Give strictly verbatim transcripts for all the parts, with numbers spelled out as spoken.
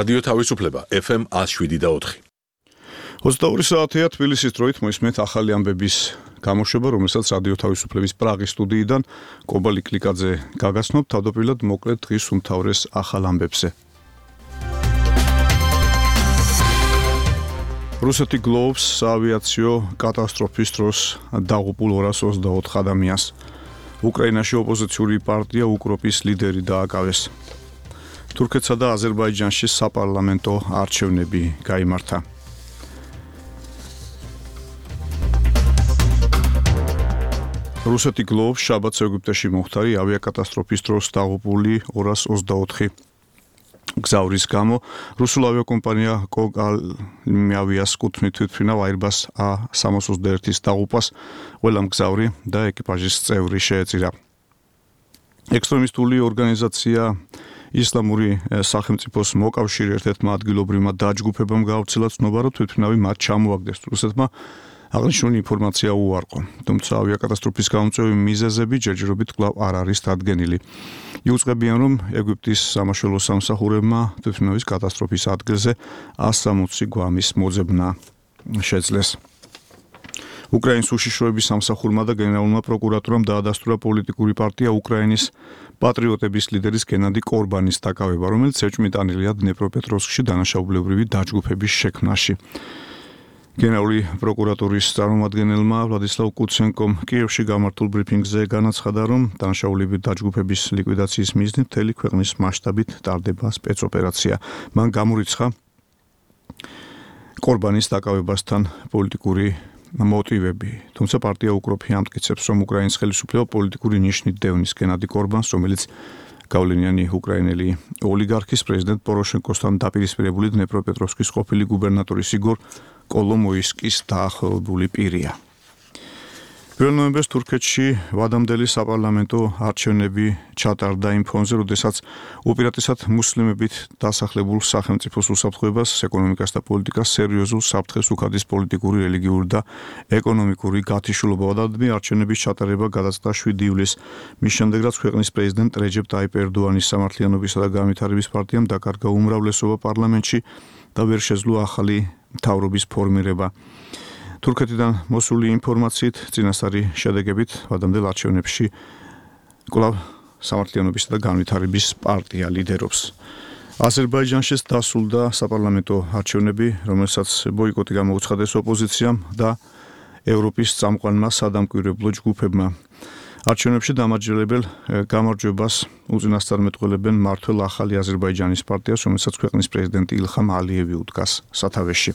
რადიო თავისუფლება ეფ ემ one oh seven და four. ოცდაორი საათია თბილისის დროით მოისმენთ ახალი ამბების გამოშვება, რომელსაც რადიო თავისუფლების პრაღის სტუდიიდან კობალი კლიკაძე გაგაცნობ, თავდაპირველად მოკლედ დღის უმთავრეს ახალ ამბებზე. რუსეთი გლოვობს საავიაციო კატასტროფის დროს დაღუპულ ორას ოცდაოთხ ადამიანს. უკრაინაში ოპოზიციური პარტია უკროპის ლიდერი დააკავეს. თურქეთსა და აზერბაიჯანში საპარლამენტო არჩევნები გაიმართა. რუსეთი გლოვობს შაბათს ეგვიპტეში მომხდარი ავიაკატასტროფის დროს დაღუპული ორას ოცდაოთხი გზავრის გამო. რუსულ ავიაკომპანია კოგალმიავიას კუთვნით თვითმფრინავ Airbus A three twenty-one-ის დაღუპვას ყველა მგზავრი და ეკიპაჟის წევრი შეეწირა. ექსტრემისტული ორგანიზაცია ისლამური სახელმწიფოს მოკავშირე ერთ-ერთმა ადგილობრივმა დაჯგუფებამ გაავრცელა ცნობა, რომ თვითმფრინავი მათ ჩამოაგდეს. რუსეთმა აღნიშნული ინფორმაცია უარყო, თუმცა ავიაკატასტროფის გამომწვევი მიზეზები ჯერჯერობით კვლავ არ არის დადგენილი. იუწყებიან, რომ ეგვიპტის სამაშველო სამსახურებმა თვითმფრინავის კატასტროფის ადგილზე one sixty გვამის მოძებნა შეძლეს. უკრაინის უშიშროების სამსახურმა და გენერალურმა პროკურატურამ დაადასტურა პოლიტიკური პარტია უკრაინის პატრიოტების ლიდერის გენადი კორბანის დაკავება, რომელიც ეჭვმიტანილია დნეპროპეტროვსკში დანაშაულებრივი დაჯგუფების შექმნაში. გენერალური პროკურატურის წარმომადგენელმა ვლადისლავ კუცენკომ კიევში გამართულ ბრიფინგზე განაცხადა, რომ დანაშაულები დაჯგუფების ლიკვიდაციის მიზნით მთელი ქვეყნის მასშტაბით ტარდება სპეცოპერაცია. მან გამორიცხა კორბანის დაკავებასთან პოლიტიკური მოტივები, თუმცა პარტია უკროპი ამტკიცებს, რომ უკრაინის ხელისუფლება პოლიტიკური ნიშნით დევნის გენადი კორბანს, რომელიც გავლენიანი უკრაინელი ოლიგარქის პრეზიდენტ პოროშენკოსთან დაპირისპირებული დნეპროპეტროვსკის ყოფილი გუბერნატორის იგორ კოლომოისკის დაახლოებული პირია. პირველ ნოემბერს თურქეთში ვადამდელი საპარლამენტო არჩევნები ჩატარდა იმ ფონზე, როდესაც უპირატესად მუსლიმებით დასახლებულ სახელმწიფოს უსაფრთხოებას, ეკონომიკას და პოლიტიკას სერიოზულ საფრთხეს უხდის პოლიტიკური, რელიგიური და ეკონომიკური გათიშულობა. ვადამდელი არჩევნების ჩატარება გადაწყდა შვიდი ივლისს, მის შემდეგ რაც ქვეყნის პრეზიდენტ რეჯეპ ტაიპ ერდოანის სამართლიანობისა და განვითარების პარტიამ დაკარგა უმრავლესობა პარლამენტში და ვერ შეძლო ახალი მთავრობის ფორმირება. თურქეთიდან მოსული ინფორმაციით წინასწარი შედეგებით ვადამდელ არჩევნებში კვლავ სამართლიანობისა და განვითარების პარტია ლიდერობს. აზერბაიჯანშიც დასრულდა საპარლამენტო არჩევნები, რომელსაც ბოიკოტი გამოუცხადეს ოპოზიციამ და ევროპის წამყვანმა სადამკვირვებლო ჯგუფებმა. არჩევნებში დამარჯვებელ გამარჯვებას უწინასწარმეტყველებენ მმართველ ახალი აზერბაიჯანის პარტიას, რომელსაც ქვეყნის პრეზიდენტი ილხამ ალიევი უდგას სათავეში.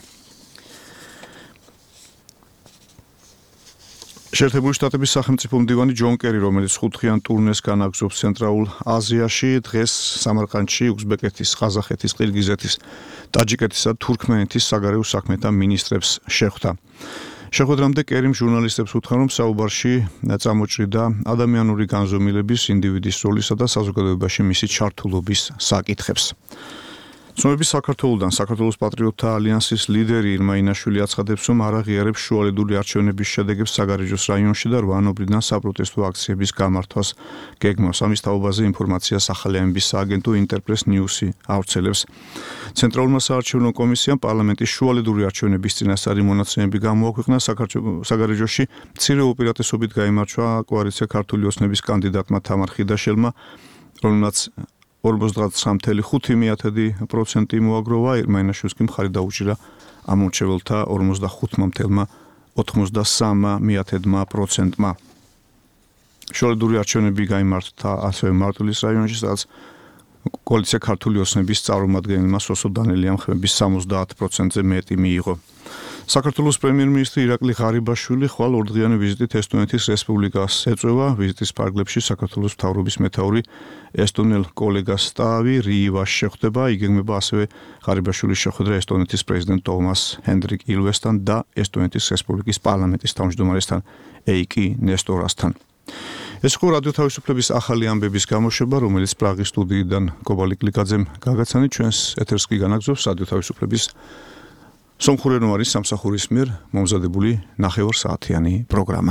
შეერთებული შტატების სახელმწიფო მდივანი ჯონ კერი, რომელიც ხუთდღიან ტურნეს განაგრძობს ცენტრალურ აზიაში, დღეს სამარყანდში უზბეკეთის, ყაზახეთის, ყირგიზეთის, ტაჯიკეთისა და თურქმენეთის საგარეო საქმეთა მინისტრებს შეხვდა. შეხვედრამდე კერიმ ჟურნალისტებს უთხრა, რომ საუბარში წამოჭრიდა ადამიანური განზომილების, ინდივიდის როლისა და საზოგადოებაში მისი ჩართულობის საკითხებს. ცნობები საქართველოდან საქართველოს პატრიოტთა ალიანსის ლიდერი ირმა ინაშვილი აცხადებს, რომ არ აღიარებს შუალედური არჩევნების შედეგებს საგარეჯოს რაიონში და რვა ნოემბრიდან საპროტესტო აქციების გამართვას გეგმავს. ამის თაობაზე ინფორმაციას ახალი ამბების სააგენტო ინტერპრეს ნიუსი ავრცელებს. ცენტრალურმა საარჩევნო კომისიამ პარლამენტის შუალედური არჩევნების წინასწარი მონაცემები გამოაქვეყნა. საგარეჯოში მცირე უპირატესობით გაიმარჯვა კოალიცია ქართული ოცნების კანდიდატმა თამარ ხიდაშელმა, რომელმაც ორმოცდათხმეტ კoma ხუთი პროცენტი მოაგროვა. ირმა ინაშვილს კი მხარი დაუჭირა ამორჩეველთა ორმოცდახუთი კoma ოცდასამი პროცენტმა. შუალედური არჩევნები გაიმართა ასევე მარტვილის რაიონში, სადაც კოალიცია ქართული ოცნების წარმომადგენელმა სოსო დანელიამ ხმების სამოცდაათ პროცენტზე მეტი მიიღო. საქართველოს პრემიერ-მინისტრი ირაკლი ღარიბაშვილი ხვალ ორდღიანი ვიზიტით ესტონეთის რესპუბლიკას ეწევა. ვიზიტის ფარგლებში საქართველოს მთავრობის მეთაური ესტონელ კოლეგას სტავი რივას შეხვდება. იგეგმება ასევე ღარიბაშვილის შეხვედრა ესტონეთის პრეზიდენტ ტომას ჰენდრიკ ილვესთან და ესტონეთის რესპუბლიკის პარლამენტის თავმჯდომარესთან ეიკი ნესტორასთან. ეს იყო რადიო თავისუფლების ახალი ამბების გამოშვება, რომელიც პრაღის სტუდიიდან კობალი კლიკაძემ გაგაცანით. ჩვენს ეთერს კი განაგრძობს რადიო თავისუფლების სომხურენოვარის სამსახურის მიერ მომზადებული ნახევარსაათიანი პროგრამა.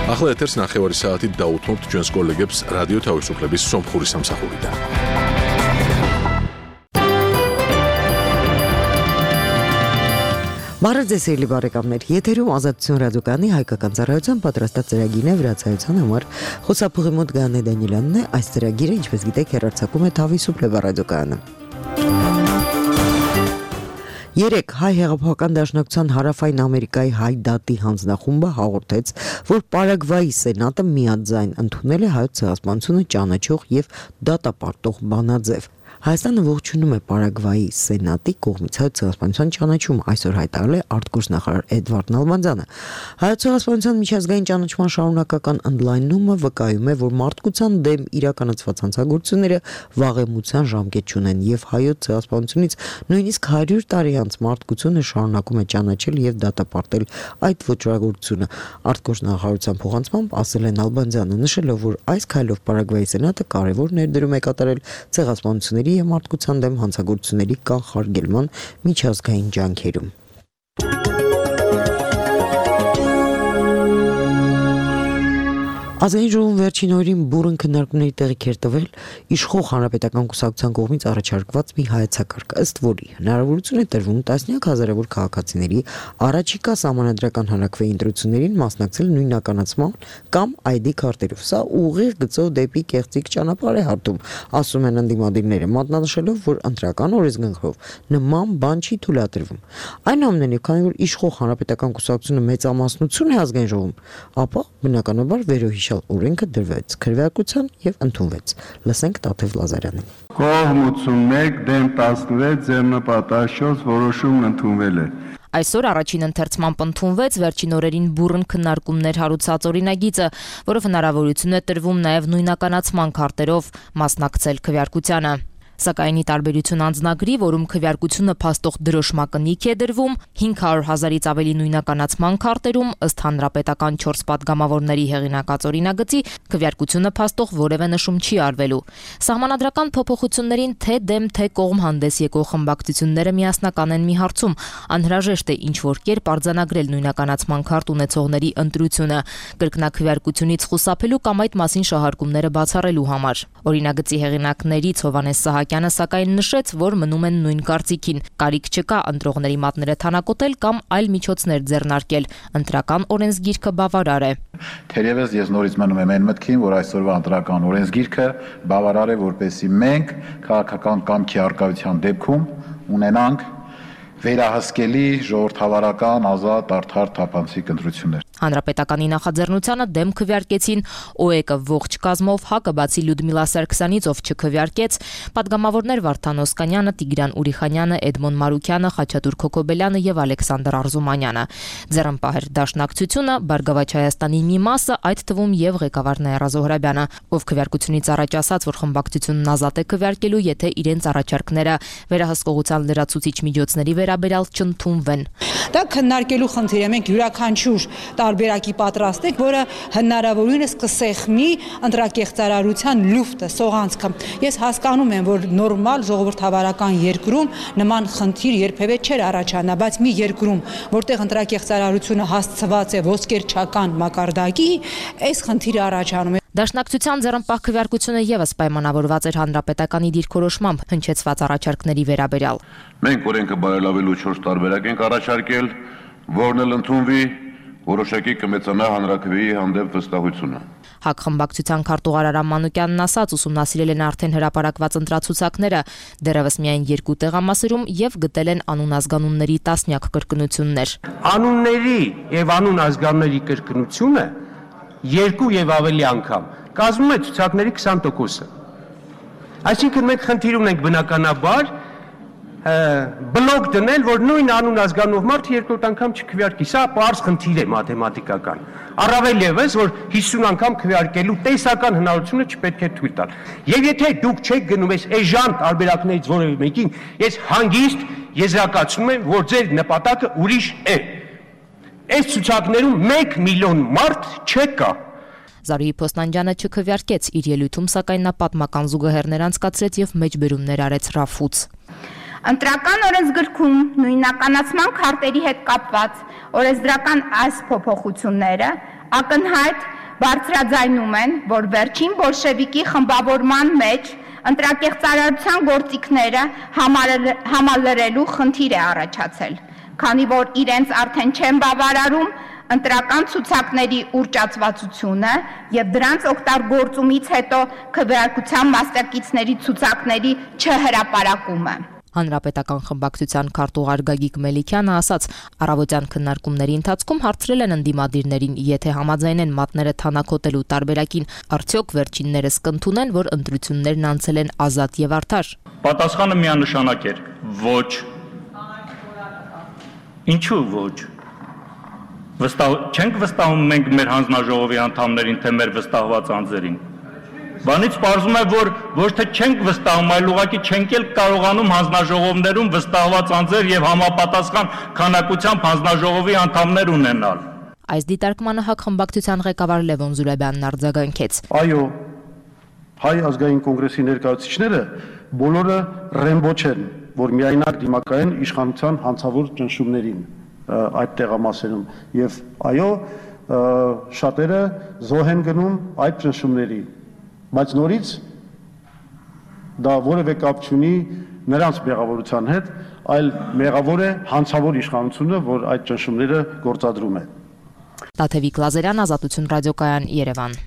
ახლა ეთერს ნახევარი საათით დაუთმობთ ჩვენს კოლეგებს რადიო თავისუფლების სომხური სამსახურიდან. Բարեձեւելի բարեկամներ, եթերում ազատություն ռադիոկայանի հայկական ծառայության պատրաստած ծրագիրն է վրացայության համար խոսափողի մոտ Գանե Դանիելյանն է, այս ծրագիրը, ինչպես գիտեք, հեռարձակում է Თავისუფლება ռադիոկայանը։ Երեք հայ հեղափոխական դաշնակցության հարավային Ամերիկայի հայ դատի հանձնախումբը հաղորդեց, որ Պարագվայի սենատը միաձայն ընդունել է հայոց ցեղասպանությունը ճանաչող եւ դատապարտող բանաձև։ Հայաստանը ողջունում է Պարագվայի սենատի կողմից հայոց ցեղասպանության ճանաչումը, այսօր հայտարարել է արտգործնախարար Էդվարդ Նալբանդյանը։ Հայոց ցեղասպանության միջազգային ճանաչման շարունակական ընդլայնումը վկայում է, որ մարդկության դեմ իրականացված հանցագործությունները վաղեմության ժամկետ չունեն եւ հայոց ցեղասպանությունից նույնիսկ հարյուր տարի անց մարդկությունը շարունակում է ճանաչել եւ դատապարտել այդ ոճրագործությունը։ Արտգործնախարարության փոխանցմամբ ասել է Նալբանդյանը, նշելով, որ այս քայլով Պարագվայի սենատը կարևոր ներդրում է կատարել ցեղասպանությունների եւ մարդկության դեմ հանցագործությունների կանխարգելման միջազգային ջանքերում։ Ազգային ժողովում վերջին օրերին բուռն քննարկումների տեղիք էր տվել իշխող հանրապետական կուսակցության կողմից առաջարկված մի հայեցակարգ, ըստ որի հնարավորություն է տրվում տասնյակ հազարավոր քաղաքացիների առաջիկա սահմանադրական հանրաքվեի ընտրություններին մասնակցել նույնականացման կամ այ դի քարտերով։ Սա ուղիղ գծով դեպի կեղծիք ճանապարհ է հատում, ասում են ընդդիմադիրները, մատնանշելով, որ ընտրական օրենսգծով նման բան չի թույլատրվում։ Այնուամենայնիվ, քանի որ իշխող հանրապետական կուսակցությունը մեծամասնություն է ազգային ժողովում, ապա բնականաբար վերոհիշ օրենքը դրվեց քրեակության եւ ընդունվեց։ Լսենք Տաթև Լազարյանին։ Կողմ ութսունմեկ դեմ տասնվեց ձեռնպատաշով որոշումն ընդունվել է։ Այսօր առաջին ընթերցմամբ ընդունվեց վերջին օրերին բուռն քննարկումներ հարուցած օրինագիծը, որով հնարավորություն է տրվում նաեւ նույնականացման քարտերով մասնակցել քվեարկությանը։ Սակայն ի տարբերություն անձնագրի, որում քվեարկությունը փաստող դրոշմակնիկ է դրվում, հինգ հարյուր հազարից ավելի նույնականացման քարտերում, ըստ հանրապետական չորս պատգամավորների հեղինակած օրինագծի, քվեարկությունը փաստող որևէ նշում չի արվելու։ Սահմանադրական փոփոխություններին թե դեմ, թե կողմ հանդես եկող խմբակցությունները միասնական են մի հարցում, անհրաժեշտ է ինչ-որ կերպ արձանագրել նույնականացման քարտ ունեցողների ընտրությունը, կրկնակվեարկությունից խուսափելու կամ այդ մասին շահարկումները բացառելու համար։ Օրինագծի հեղինակներից Հովհաննես Սահակյանը սակայն նշեց, որ մնում են նույն կարծիքին, կարիք չկա ընտրողների մատները թանակոտել կամ այլ միջոցներ ձեռնարկել, ընտրական օրենսգիրքը բավարար է։ Թերևս ես նորից մնում եմ այն մտքին, որ այսօրվա ընտրական օրենսգիրքը բավարար է, որպեսզի մենք քաղաքական կամքի արկայության դեպքում ունենանք վերահսկելի ժողովրդավարական ազատ արդար թափանցիկ ընտրություններ։ Հանրապետականի նախաձեռնությանը դեմ քվեարկեցին ՕԵԿ-ը ողջ կազմով, ՀԱԿ-ը բացի Լյուդմիլա Սարգսյանից, ով չքվեարկեց, պատգամավորներ Վարդան Օսկանյանը, Տիգրան Ուրիխանյանը, Էդմոն Մարուկյանը, Խաչատուր Քոքոբելյանը եւ Ալեքսանդր Արզումանյանը։ Ձեռնպահեր դաշնակցությունը, Բարգավաճ Հայաստանի մի մասը, այդ թվում եւ ղեկավար Նաիրա Զոհրաբյանը, ով քվեարկությունից առաջ ասաց, որ խմբակցությունն ազատ է քվեարկելու, եթե իրենց առաջարկները վերահսկողության լրացուցիչ միջոցների վերաբերյալ չընդունվեն։ Դա քննարկելու խնդիր է, մենք յուրաքանչյուր տարբերակի պատրաստենք, որը հնարավորինս կսեղմի ընտրակեղծարարության լուֆտը, սողանցքը։ Ես հասկանում եմ, որ նորմալ ժողովրդավարական երկրում նման խնդիր երբևէ չէր առաջանա, բայց մի երկրում, որտեղ ընտրակեղծարարությունը հասցված է ոսկերչական մակարդակի, այս խնդիրը առաջանում է։ Դաշնակցության ձեռնպահ քվեարկությունը եւս պայմանավորված էր հանրապետականի դիրքորոշմամբ հնչեցված առաջարկների վերաբերյալ։ Մենք օրենքը բարելավելու չորս տարբերակ ենք առաջարկել, որն էլ ընդունվի, որոշակի կմեծանա հանրաքվեի հանդեպ վստահությունը։ ՀԱԿ խմբակցության քարտուղար Արամ Մանուկյանն ասաց, ուսումնասիրել են արդեն հրապարակված ընտրացուցակները, դեռևս միայն երկու տեղամասերում եւ գտել են անուն ազգանունների տասնյակ կրկնություններ։ Անունների եւ անուն ազգանունների կրկնությունը երկու եւ ավելի անգամ կազմում է ցուցակների քսան տոկոսը։ Այսինքն մենք խնդիր ունենք բնականաբար բլոկ դնել, որ նույն անուն ազգանունով մարդը երկրորդ անգամ չքվեարկի։ Սա պարզ խնդիր է մաթեմատիկական։ Առավել ևս, որ հիսուն անգամ քվեարկելու տեսական հնարավորությունը չպետք է թույլ տալ։ Եվ եթե դուք չեք գնում այս էժան տարբերակներից որևէ մեկին, ես հանգիստ եզրակացնում եմ, որ ձեր նպատակը ուրիշ է։ Այս ցուցակներում մեկ միլիոն մարդ չկա։ Զարուհի Փոստանջյանը չքվեարկեց իր ելույթում, սակայն նա պատմական զուգահեռներ անցկացրեց եւ մեջբերումներ արեց Ռաֆուց։ Ընտրական օրենսգրքում նույնականացման քարտերի հետ կապված օրենսդրական այս փոփոխությունները ակնհայտ բարձրաձայնում են, որ վերջին բոլշևիկի խմբավորման մեջ ընտրակեղծարարության գործիքները համալրելու խնդիր է առաջացել, քանի որ իրենց արդեն չեն բավարարում ընտրական ցուցակների ուռճացվածությունը եւ դրանց օգտագործումից հետո քվեարկության մասնակիցների ցուցակների չհրապարակումը։ Հանրապետական խմբակցության քարտուղար Գագիկ Մելիքյանը ասաց, առավոտյան քննարկումների ընթացքում հարցրել են ընդդիմադիրներին, եթե համաձայնեն մատները թանաքոտելու տարբերակին, արդյոք վերջիններս կընդունեն, որ ընտրություններն անցել են ազատ եւ արդար։ Պատասխանը միանշանակ էր՝ ոչ։ Ինչու ոչ։ Վստահ չենք վստահում մենք մեր հանձնաժողովի անդամներին, թե մեր վստահված անձերին։ Բանից պարզում է, որ ոչ թե չենք վստահում, այլ ուղղակի չենք էլ կարողանում հանձնաժողովներում վստահված անձեր եւ համապատասխան քանակությամբ հանձնաժողովի անդամներ ունենալ։ Այս դիտարկմանը ՀԱԿ խմբակցության ղեկավար Լևոն Զուրաբյանն արձագանքեց։ Այո, հայ ազգային կոնգրեսի ներկայացուցիչները բոլորը ռեմբո չեն, որ միայնակ դիմակայեն իշխանության հանցավոր ճնշումներին այդ տեղամասերում եւ այո, շատերը զոհ են գնում այդ ճնշումների, բայց նորից դա որևէ կապ չունի նրանց մեղավորության հետ, այլ մեղավոր է հանցավոր իշխանությունը, որ այդ ճնշումները գործադրում է։ Տաթևիկ Լազարյան, Ազատություն ռադիոկայան, Երևան։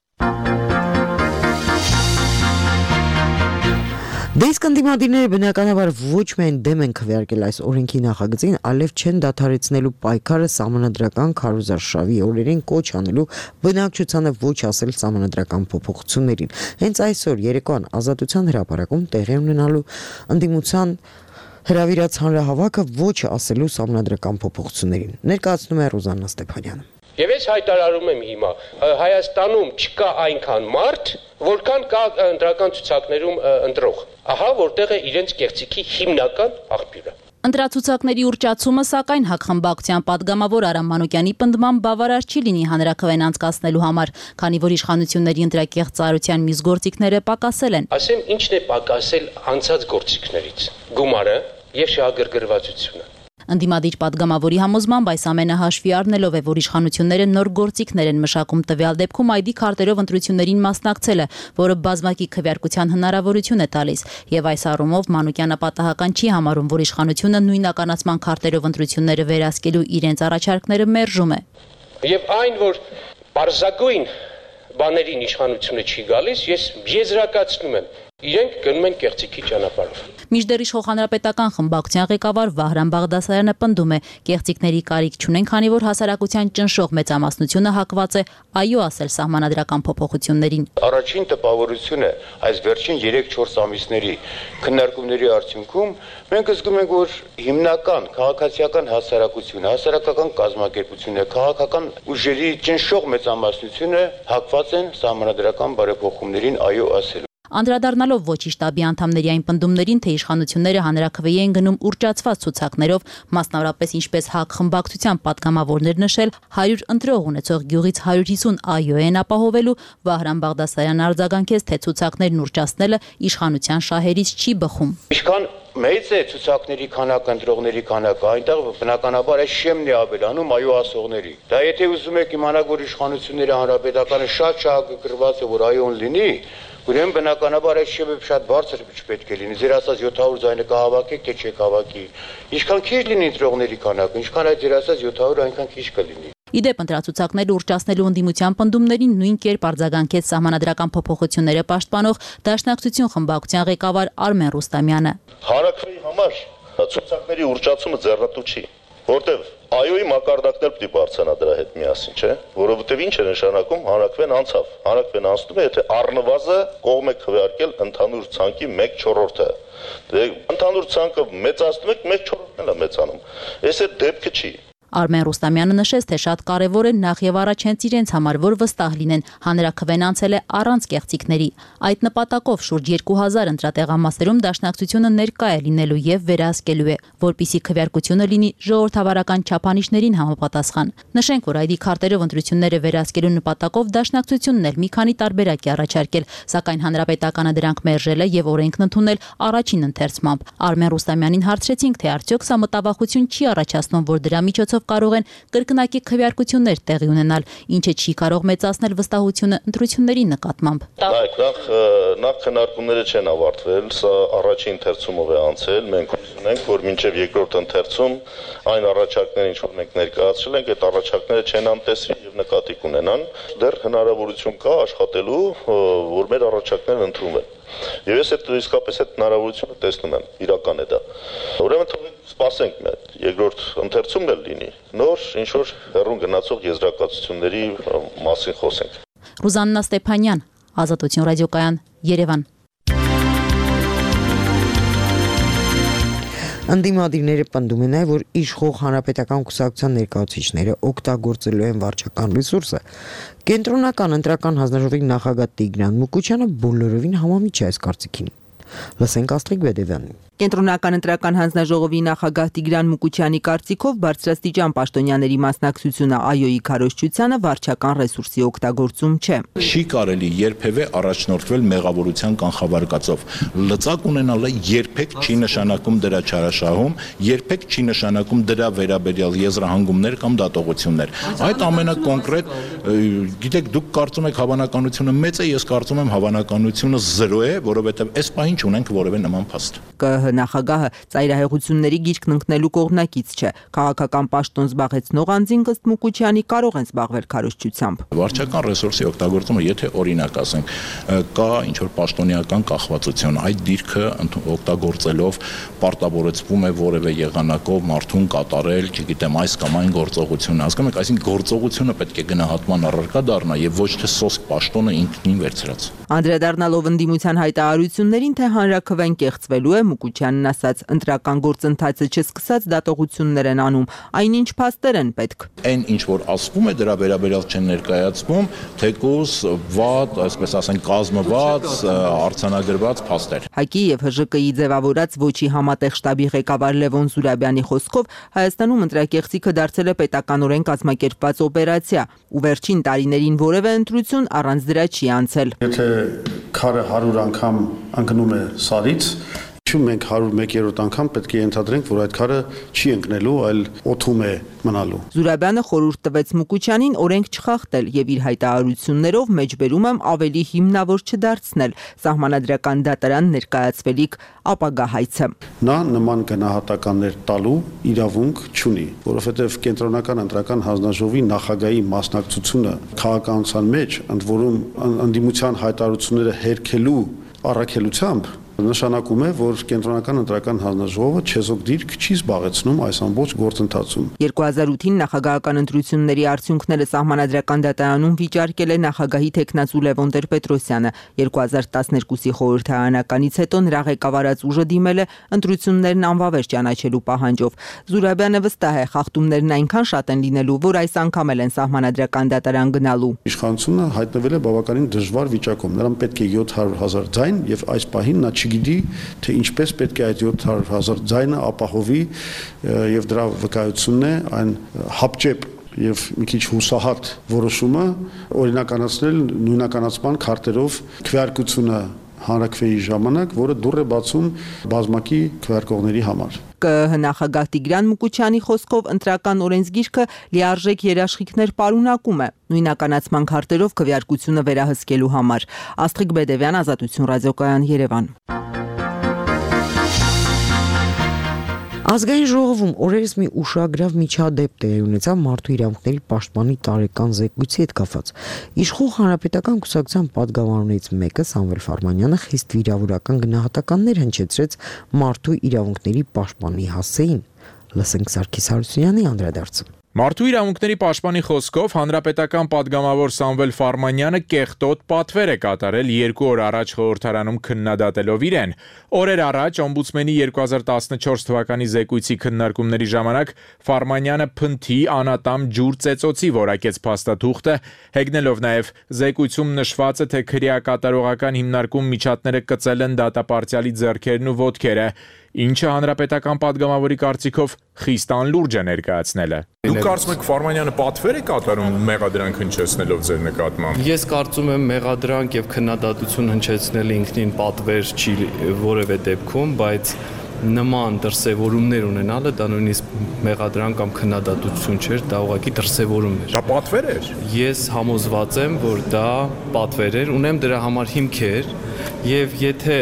Դեսկ ընդդիմադիրները բնականաբար ոչ միայն դեմ են քվեարկել այս օրենքի նախագծին, այլև չեն դադարեցնելու պայքարը սահմանադրական քարոզարշավի օրերին կոչ անելու բնակչությանը ոչ ասել սահմանադրական փոփոխություններին։ Հենց այսօր երեկոյան Ազատության հրապարակում տեղի ունենալու ընդդիմության հրավիրած հանրահավաքը ոչ ասելու սահմանադրական փոփոխություններին, ներկայացնում է Ռուզաննա Ստեփանյանը։ Եվ ես հայտարարում եմ հիմա, Հայաստանում չկա այնքան մարդ, որքան կա ընտրական ցուցակներում ընտրող։ Ահա որտեղ է իրենց կեղծիքի հիմնական աղբյուրը։ Ընտրացուցակների ուռճացումը, սակայն ՀԱԿ խմբակցության падգամավոր Արամ Մանուկյանի պնդմամբ բավարար չի լինի հանրաքվեն անցկացնելու համար, քանի որ իշխանությունների ընտրակեղծարարության մյուս գործիքները պակասել են։ Ասեմ, ինչն է պակասել անցած գործիքներից՝ գումարը եւ շահագրգռվածությունը։ Ընդդիմադիր падգամավորի համոզմամբ այս ամենը հաշվի առնելով է, որ իշխանությունները նոր գործիքներ են մշակում տվյալ դեպքում այ դի քարտերով ընտրություններին մասնակցելը, որը բազմակի քվեարկության հնարավորություն է տալիս, եւ այս առումով Մանուկյանը պատահական չի համարում, որ իշխանությունը նույնականացման քարտերով ընտրությունները վերահսկելու իրենց առաջարկները մերժում է։ Եվ այն, որ բարձրագույն բաներին իշխանությունը չի գալիս, ես եզրակացնում եմ, իրենք գնում են կեղծիքի ճանապարհով։ Մինչդեռ իշխող հանրապետական խմբակցության ղեկավար Վահրամ Բաղդասարյանը պնդում է, կեղծիքների կարիք չունեն, քանի որ հասարակության ճնշող մեծամասնությունը հակված է այո ասել սահմանադրական փոփոխություններին։ Առաջին տպավորությունը այս վերջին երեք-չորս ամիսների քննարկումների արդյունքում մենք զգում ենք, որ հիմնական քաղաքացիական հասարակությունը, հասարակական կազմակերպությունը, քաղաքական ուժերի ճնշող մեծամասնությունը հակված են սահմանադրական բարեփոխումներին այո ասել։ Անդրադառնալով ոչի շտաբի անդամների այն պնդումներին, թե իշխանությունները հանրաքվեի են գնում ուռճացված ցուցակներով, մասնավորապես ինչպես ՀԱԿ խմբակցության падգամավորներ նշել, հարյուր ընտրող ունեցող գյուղից հարյուր հիսուն այո են ապահովելու, Վահրամ Բաղդասարյանը արձագանքեց, թե ցուցակներն ուռճացնելը իշխանության շահերից չի բխում։ Ինչքան մեծ է ցուցակների քանակը, ընտրողների քանակը, այնտեղ բնականաբար այս շեմն է ավելանում այո ասողների։ Դա եթե ուզում եք իմանալ, որ իշխանությունները հանրապետականը շատ շահագրգռված է, որ այոն լինի, ուրեմն բնականաբար այս շեմը շատ բարձր չպետք է լինի։ Ձեր ասած յոթ հարյուր ձայնը կհավաքեք, թե չեք հավաքի։ Ինչքան քիչ լինի ընտրողների քանակը, ինչքան այդ ձեր ասած յոթ հարյուր այնքան քիչ կլինի։ Իդեպ ընտրացուցակները ուռճացնելու ընդդիմության պնդումներին նույն կերպ արձագանքեց սահմանադրական փոփոխությունները պաշտպանող Դաշնակցություն խմբակցության ղեկավար Արմեն Ռուստամյանը։ Հանրաքվեի համար ցուցակների ուռճացումը ձեռնտու չի, որտեվ այոյի մակարդակն էլ պիտի բարձրանա դրա հետ միասին, չէ՞, որովհետև ինչ է նշանակում հանրաքվեն անցավ։ Հանրաքվեն անցնում է, եթե առնվազը կողմ է քվեարկել ընդհանուր ցանկի մեկ չորրորդը։ Դե ընդհանուր ցանկը մեծացնում եք, մեկ չորրորդն էլ է մեծանում։ Այս է դեպքը չի։ Արմեն Ռուստամյանը նշեց, թե շատ կարևոր է նախ եւ առաջ հենց իրենց համար, որ վստահ լինեն, հանրաքվեն անցել է առանց կեղծիքների։ Այդ նպատակով շուրջ երկու հազար ընտրատեղամասերում Դաշնակցությունը ներկա է լինելու եւ վերահսկելու է, որպիսի քվեարկությունը լինի ժողովրդավարական չափանիշներին համապատասխան։ Նշենք, որ այ դի քարտերով ընտրությունները վերահսկելու նպատակով Դաշնակցությունն էլ մի քանի տարբերակ է առաջարկել, սակայն հանրապետականը դրանք մերժել է եւ օրենքն ընդունել առաջին ընթերցմամբ։ Արմեն Ռուստամյանին հարցրեցինք, թե արդյոք սա մտավախություն չի առաջացնում, որ դրա միջոցով միջոցով կարող են կրկնակի քվեարկություններ տեղի ունենալ, ինչը չի կարող մեծացնել վստահությունը ընտրությունների նկատմամբ։ Նայեք, նախ նախ քննարկումները չեն ավարտվել, սա առաջին ընթերցումով է անցել, մենք ունենք, որ մինչև երկրորդ ընթերցում այն առաջարկները, ինչ որ մենք ներկայացրել ենք, այդ առաջարկները չեն անտեսվի եւ նկատի կունենան, դեռ հնարավորություն կա աշխատելու, որ մեր առաջարկներն ընդունվեն։ Եվ ես այդ իսկապես այդ հնարավորությունը տեսնում եմ, իրական է դա։ Ուրեմն թողեք սպասենք մի հատ, երկրորդ ընթերցումն էլ լինի, նոր ինչ որ հեռուն գնացող եզրակացությունների մասին խոսենք։ Ռուզաննա Ստեփանյան, Ազատություն ռադիոկայան, Երևան։ Անդիմադիրները պնդում են, որ իշխող հանրապետական կուսակցության ներկայացուցիչները օգտագործելու են վարչական ռեսուրսը։ Կենտրոնական ընտրական հանձնաժողովի նախագահ Տիգրան Մուկուչյանը բոլորովին համամիջ է այս կարծիքին։ Լսենք Աստղիկ Բեդևյանին։ Կենտրոնական ընտրական հանձնաժողովի նախագահ Տիգրան Մուկուչյանի կարծիքով բարձրաստիճան պաշտոնյաների մասնակցությունը ԱՅՈ-ի քարոզչությանը վարչական ռեսուրսի օգտագործում չէ։ Չի կարելի երբևէ առաջնորդվել մեղավորության կանխավարկածով։ Լծակ ունենալը երբեք չի նշանակում դրա չարաշահում, երբեք չի նշանակում դրա վերաբերյալ եզրահանգումներ կամ դատողություններ։ Այդ ամենակոնկրետ, գիտեք, դուք կարծում եք հավանականությունը մեծ է, ես կարծում եմ հավանականությունը զրո է, որովհետև այս պահին չունենք որևէ նման փաստ։ Նախագահը ծայրահեղությունների գիրկն ընկնելու կողմնակից չէ։ Քաղաքական պաշտոն զբաղեցնող անձին ըստ Մուկուչյանի կարող են զբաղվել քարոզչությամբ։ Վարչական ռեսուրսի օգտագործումը, եթե օրինակ ասենք, կա ինչ-որ պաշտոնեական կախվածություն, այդ դիրքը օգտագործելով պարտավորեցվում է որևէ եղանակով մարդուն կատարել, չգիտեմ, այս կամ այն գործողությունը, հասկանում եք, այսինքն գործողությունը պետք է գնահատման առարկա դառնա եւ ոչ թե սոսկ պաշտոնը ինքնին վերցրած։ Անդրադառնալով ընդդիմության հայտարարություններին, թե հանրաքվեն կեղծվելու է, Մուկուչյանն ասաց, ընտրական գործընթացը չսկսած դատողություններ են անում, այնինչ փաստեր են պետք։ Այն ինչ որ ասվում է դրա վերաբերյալ չեն ներկայացվում, թեկուզ վատ, այսպես ասենք, կազմված, արձանագրված փաստեր։ ՀԱԿ-ի եւ ՀԺԿ-ի ձևավորած ոչի համատեղ շտաբի ղեկավար Լևոն Զուրաբյանի խոսքով Հայաստանում ընտրակեղծիքը դարձել է պետականորեն կազմակերպված օպերացիա, ու վերջին տարիներին որևէ ընտրություն առանց դրա չի անցել։ Եթե քարը հարյուր անգամ ընկնում է սարից, մենք հարյուր մեկերորդ անգամ պետք է ենթադրենք, որ այդ քարը չի ընկնելու, այլ օդում է մնալու։ Զուրաբյանը խորհուրդ տվեց Մուկուչյանին օրենք չխախտել եւ իր հայտարարություններով մեջբերում եմ ավելի հիմնավոր չդարձնել սահմանադրական դատարան ներկայացվելիք ապագա հայցը։ Նա նման գնահատականներ տալու իրավունք չունի, որովհետեւ կենտրոնական ընտրական հանձնաժողովի նախագահի մասնակցությունը քաղաքականության մեջ, ընդ որում ընդդիմության հայտարարությունները հերքելու առաքելությամբ նշանակում է, որ կենտրոնական ընտրական հանձնաժողովը չեզոք դիրք չի զբաղեցնում այս ամբողջ գործընթացում։ երկու հազար ութին նախագահական ընտրությունների արդյունքները սահմանադրական դատարանում վիճարկել է նախագահի թեկնածու Լևոն Տեր-Պետրոսյանը։ երկու հազար տասներկուսի խորհրդարանականից հետո նրա ղեկավարած ուժը դիմել է ընտրություններն անվավեր ճանաչելու պահանջով։ Զուրաբյանը վստահ է, խախտումներն այնքան շատ են լինելու, որ այս անգամ էլ են սահմանադրական դատարան գնալու։ Իշխանությունը հայտնվել է բավականին դժվար վիճակում։ Նրան պետք է յոթ հարյուր հազար ձայն եւ այս պահին նա գիտի, թե ինչպես պետք է այդ յոթ հարյուր հազար ձայնը ապահովի եւ դրա վկայությունն է այն հապճեպ եւ մի քիչ հուսահատ որոշումը օրինականացնել նույնականացման քարտերով քվեարկությունը հանրաքվեի ժամանակ, որը դուռ է բացում բազմակի քվեարկողների համար։ ԿԸՀ նախագահ Տիգրան Մուկուչյանի խոսքով ընտրական օրենսգիրքը լիարժեք երաշխիքներ պարունակում է նույնականացման քարտերով քվեարկությունը վերահսկելու համար։ Աստղիկ Բեդևյան, Ազատություն ռադիոկայան, Երևան։ Ազգային ժողովում օրերս մի ուշագրավ միջադեպ տեղի ունեցավ մարդու իրավունքների պաշտպանի տարեկան զեկույցի հետ կապված։ Իշխող հանրապետական կուսակցության պատգամավորներից մեկը Սամվել Ֆարմանյանը խիստ վիրավորական գնահատականներ հնչեցրեց մարդու իրավունքների պաշտպանի հասցեին։ Լսենք Սարգիս Հարությունյանի անդրադարձը։ Մարդու իրավունքների պաշտպանի խոսքով հանրապետական պատգամավոր Սամվել Ֆարմանյանը կեղտոտ պատվեր է կատարել երկու օր առաջ խորհրդարանում քննադատելով իրեն։ Օրեր առաջ օմբուդսմենի երկու հազար տասնչորս թվականի զեկույցի քննարկումների ժամանակ Ֆարմանյանը փնթի անատամ ջուր ծեծոցի որակեց փաստաթուղթը, հեգնելով նաև զեկույցում նշված է, թե քրեակատարողական հիմնարկում միջատները կծել են դատապարտյալի ձեռքերն ու ոտքերը, ինչը հանրապետական պատգամավորի կարծիքով խիստ անլուրջ է ներկայացնելը։ Դուք կարծում եք Ֆարմանյանը պատվեր է կատարում մեղադրանք հնչեցնելով ձեր նկատմամբ։ Ես կարծում եմ մեղադրանք եւ քննադատություն հնչեցնել ինքնին պատվեր չի որևէ դեպքում, բայց նման դրսևորումներ ունենալը դա նույնիսկ մեղադրանք կամ քննադատություն չէր, դա ուղղակի դրսևորում էր։ Դա պատվեր էր։ Ես համոզված եմ, որ դա պատվեր էր, ունեմ դրա համար հիմքեր, եւ եթե